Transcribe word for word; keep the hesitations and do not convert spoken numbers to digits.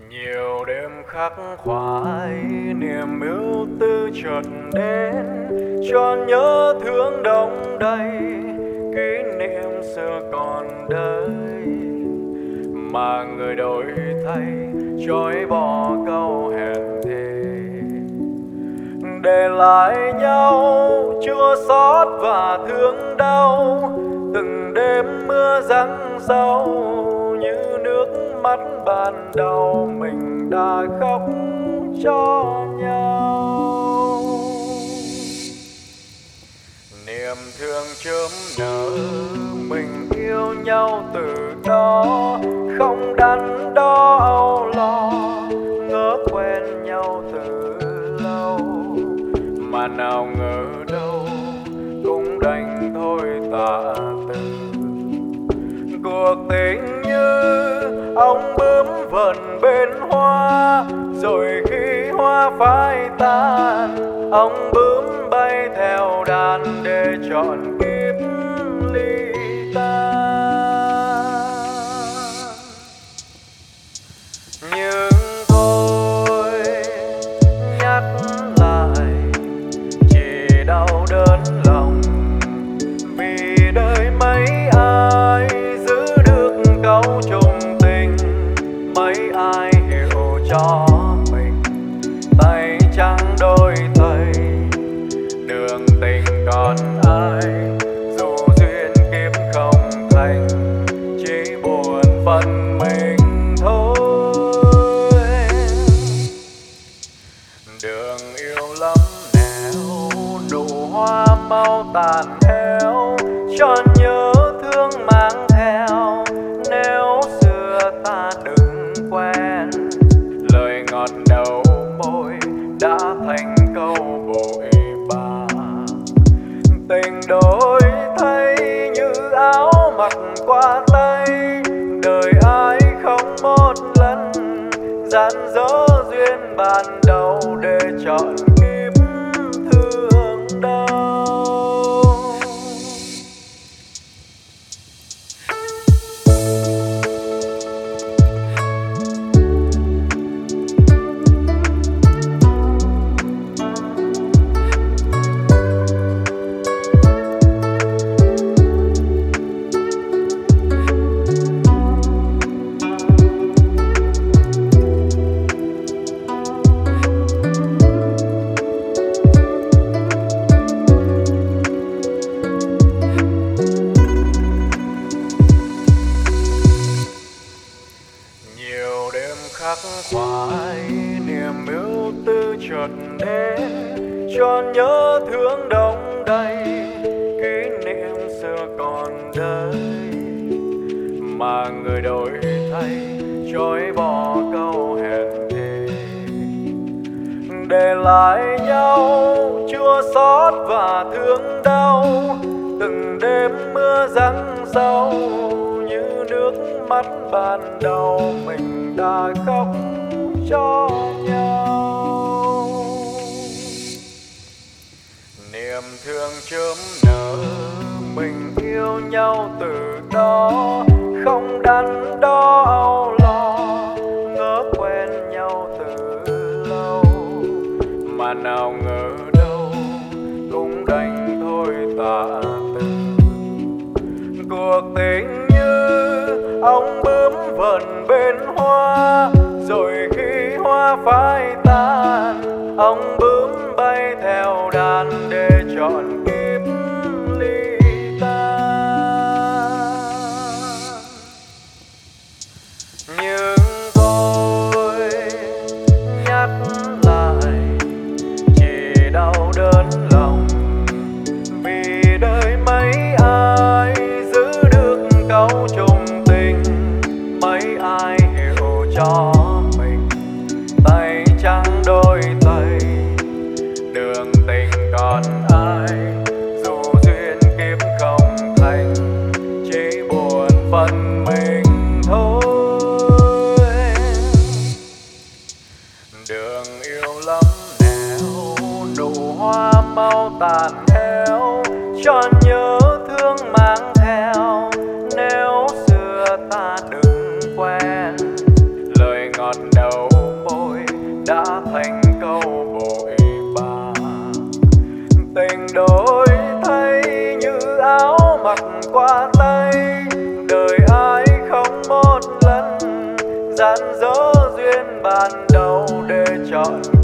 Nhiều đêm khắc khoải niềm ưu tư chợt đến, cho nhớ thương đong đầy kỷ niệm xưa còn đây, mà người đổi thay chối bỏ câu hẹn thề, để lại nhau chua xót và thương đau. Từng đêm mưa giăng sâu như nước mắt ban đầu, mình đã khóc cho nhau. Niềm thương chớm nở, mình yêu nhau từ đó, không đắn đo âu lo, ngỡ quen nhau từ lâu, mà nào ngờ đâu cũng đành thôi tạ từ. Cuộc tình như ong bướm vần bên hoa, rồi khi hoa phai tan, ong bướm bay theo đàn để chọn kiếp ly tan. Nhưng thôi nhắc lại chỉ đau đớn lòng, vì đời mấy ai giữ được câu chung tình, mấy ai hiểu cho mình tay trắng đôi tay, đường tình còn ai dù duyên kiếp không thành, chỉ buồn phần mình thôi. Đường yêu lắm nẻo, nụ hoa mau tàn héo, cho nhớ thương mang theo. Nếu xưa ta đừng quen, lời ngọt đầu môi đã thành câu bội bạc. Tình đổi thay như áo mặc qua tay, đời ai không một lần gian dở duyên ban đầu, để chọn kiếp thương đau. Khắc khoải niềm ưu tư chợt đến, cho nhớ thương đong đầy kỷ niệm xưa còn đây, mà người đổi thay chối bỏ câu hẹn thề, để lại nhau chua xót và thương đau. Từng đêm mưa giăng sâu như nước mắt ban đầu, mình đã khóc cho nhau. Niềm thương chớm nở, mình yêu nhau từ đó, không đắn đo âu lo, ngỡ quen nhau từ lâu, mà nào ngờ đâu cũng đành thôi tạ từ. Cuộc tình như ong bướm vần bên hoa, rồi khi hoa phai tan, ong bướm bay theo đàn để chọn kiếp ly tan. Nhưng tôi nhắc lại chỉ đau đớn lòng, vì đời mấy ai giữ được câu chung tình, mấy ai hiểu cho mình tay trắng đôi tay, đường tình còn ai dù duyên kiếp không thành, chỉ buồn phần mình thôi. Đường yêu lắm nẻo, nụ hoa mau tàn héo, cho nhớ thương mang theo. Nếu xưa ta đừng quen, lời ngọt đầu gian dở duyên ban đầu để chọn